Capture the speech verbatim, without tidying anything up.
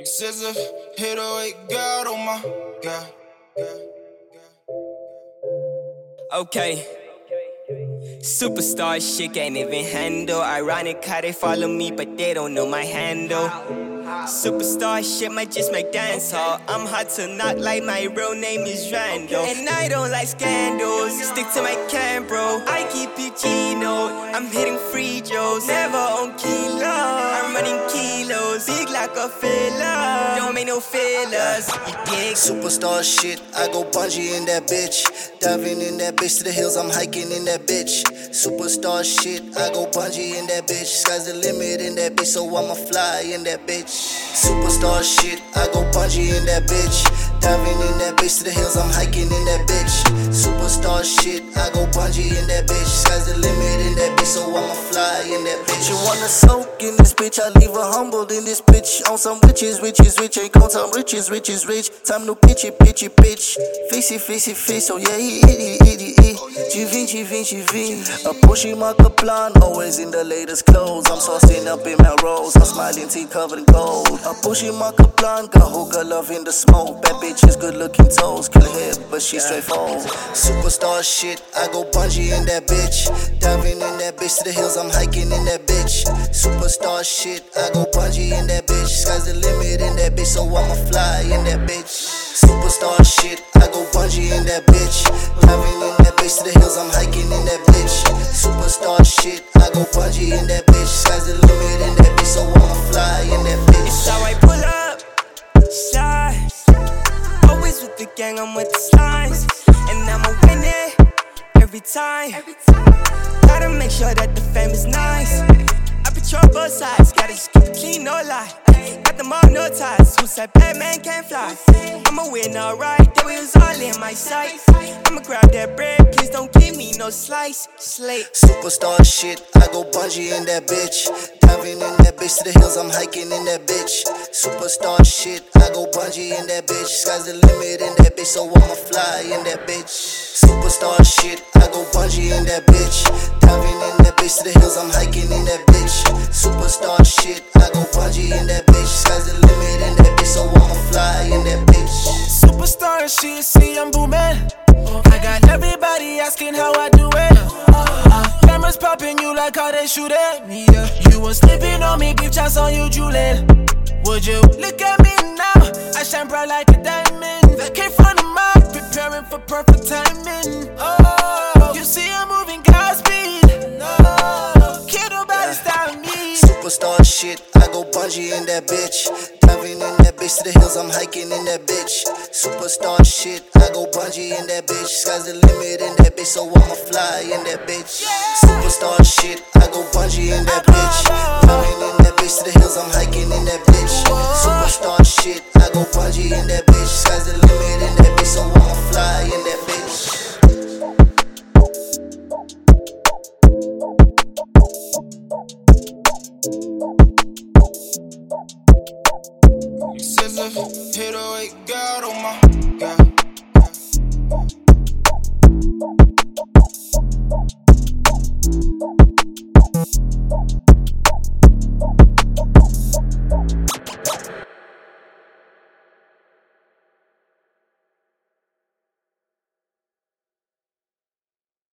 Excessive, hit away, God, oh my God. Okay. Superstar shit can't even handle. Ironic how they follow me, but they don't know my handle. Superstar shit might just make dance hall. I'm hot to knock like my real name is Randall. And I don't like scandals. Stick to my cam, bro. I keep it G-note. I'm hitting free Joes. Never on kilo. I'm running kilos. Big like a filler. Don't make no fillers. You dig? Superstar shit, I go bungee in that bitch. Diving in that bitch to the hills, I'm hiking in that bitch. Superstar shit, I go bungee in that bitch. Sky's the limit in that bitch, so I'ma fly in that bitch. Superstar shit, I go bungee in that bitch. Diving in that bitch to the hills, I'm hiking in that bitch. Superstar shit, I go bungee in that bitch. Sky's the limit in that bitch, so I'ma fly in that bitch. You wanna soak in this bitch, I leave her humbled in this bitch. On some riches, riches, rich, ain't count some riches, riches, rich. Time to pitch it, pitch it, pitch. Face it, face it, face, oh yeah, it, it, it, it, it. Te vim, te vim, te vim. A pushy marker plan, always in the latest clothes. I'm saucing up in my rolls, I'm smiling, teeth covered in gold. A pushy marker plan, got hookah love in the smoke. Bad bitches, good looking toes, kill her head, but she straightforward. Superstar shit, I go bungee in that bitch. Diving in that bitch to the hills, I'm hiking in that bitch. Superstar shit, I go bungee in that bitch. Sky's the limit in that bitch, so I'ma fly in that bitch. Superstar shit, I go bungee in that bitch. Diving in that bitch to the hills, I'm hiking in that bitch. Superstar shit, I go bungee in that bitch. Sky's the limit in that bitch, so I'ma fly in that bitch. It's how I pull up, slide. Always with the gang, I'm with the slimes. And I'ma win it every time. Gotta make sure that the fam is nice. I patrol both sides, gotta just keep it clean, no lie. Got them all, no ties. Who said Batman can't fly? I'ma win alright, that was all in my sight. I'ma grab that bread, please don't give me no slice. Slate. Superstar shit, I go bungee in that bitch. Diving in that bitch to the hills, I'm hiking in that bitch. Superstar shit, I go bungee in that bitch. Sky's the limit in that bitch, so I'ma fly in that bitch. Superstar shit, I go bungee in that bitch. Diving in that bitch to the hills, I'm hiking in that bitch. Superstar shit, I go bungee in that bitch. Sky's the limit in that bitch, so I'ma fly in that bitch. Superstar shit, see I'm booming. I got everybody asking how I do it. Uh, cameras popping you like how they shoot at me. Yeah. You was sleeping on me, give chance on you, Julian. Would you look at me now? I shine bright like a diamond. That came from the mouth, preparing for perfect timing. Oh, you see I'm moving Godspeed. No, can't nobody stop me. Superstar shit, I go bungee in that bitch. Diving in that bitch to the hills, I'm hiking in that bitch. Superstar shit, I go bungee in that bitch. Sky's the limit in that bitch, so I'ma fly in that bitch. Superstar shit, I go bungee in that bitch.